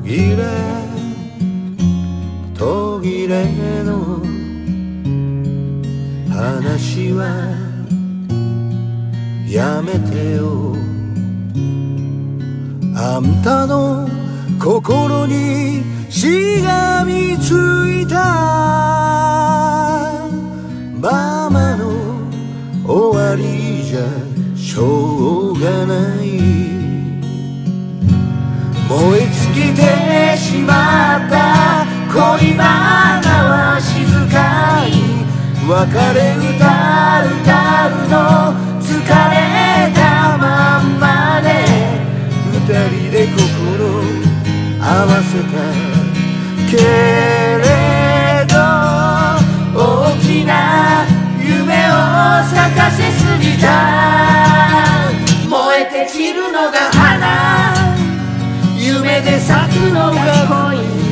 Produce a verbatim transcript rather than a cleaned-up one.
切れ途切れの話はやめてよ。あんたの心にしがみついたままの終わりじゃしょうがない。燃え尽きてしまった恋バナは静かに別れ歌歌うの疲れたまんまで二人で心合わせたけれど大きな夢を咲かせすぎた。燃えて散るのが花、夢で咲くのが恋。